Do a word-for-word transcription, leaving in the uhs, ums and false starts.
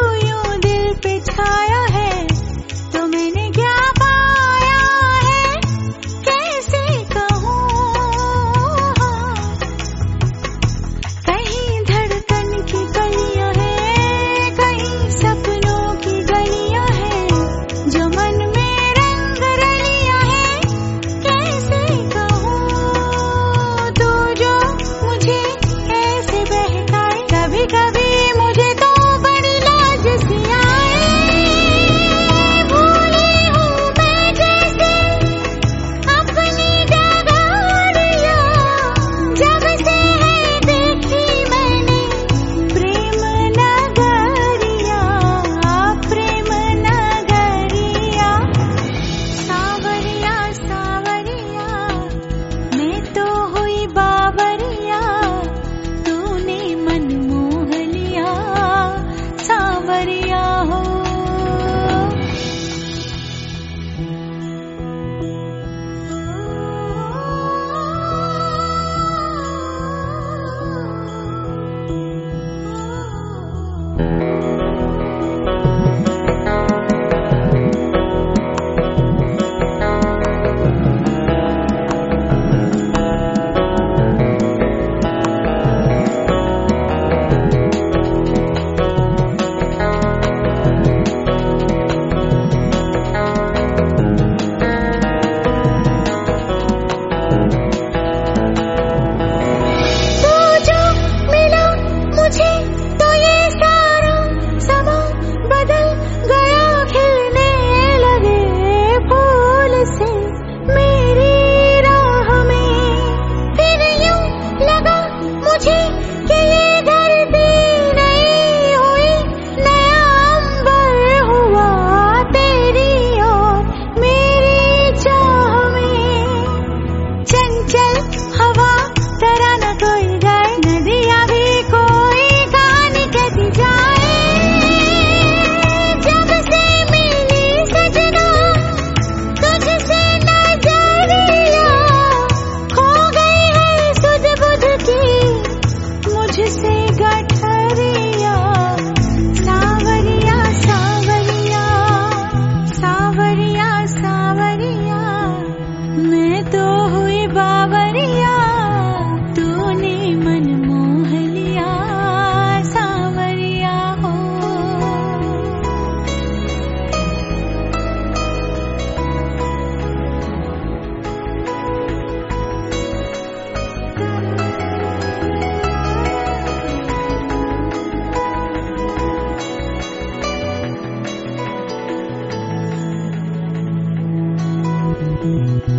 यूं दिल पे छाया है, तो मैंने क्या पाया है कैसे कहूँ। कहीं धड़कन की गलियां हैं, कहीं सपनों की गलियां हैं, जो मन में रंग रलियां हैं कैसे कहूँ। तू जो मुझे ऐसे बहकाए, कभी कभी मुझे तो बड़ी लाज सी आए। भूली हूँ मैं जैसे अपनी डगरिया, जब से है देखी मैंने प्रेम नगरिया, प्रेम नगरिया। सावरिया सावरिया मैं तो हुई बावरिया, तूने मन मोह लिया सावरिया हो। तू जो मिला मुझे तो ये सारा समा बदल गया, खिलने लगे फूल से मेरी राह में। फिर यूं लगा मुझे कि ये धरती नहीं हुई, नया अंबर हुआ तेरी और मेरी चाह में। चंचल हवा तरह न कोई जाए, नदियाँ भी कोई कहानी कहती जाए। जब से मिली सजना तुझसे नजरिया, खो गई है सुध बुध की मुझसे गठरिया। सावरिया सावरिया सावरिया सावरिया मैं तो हुई बावरिया, तूने मन मोह लिया सावरिया हो। Thank you.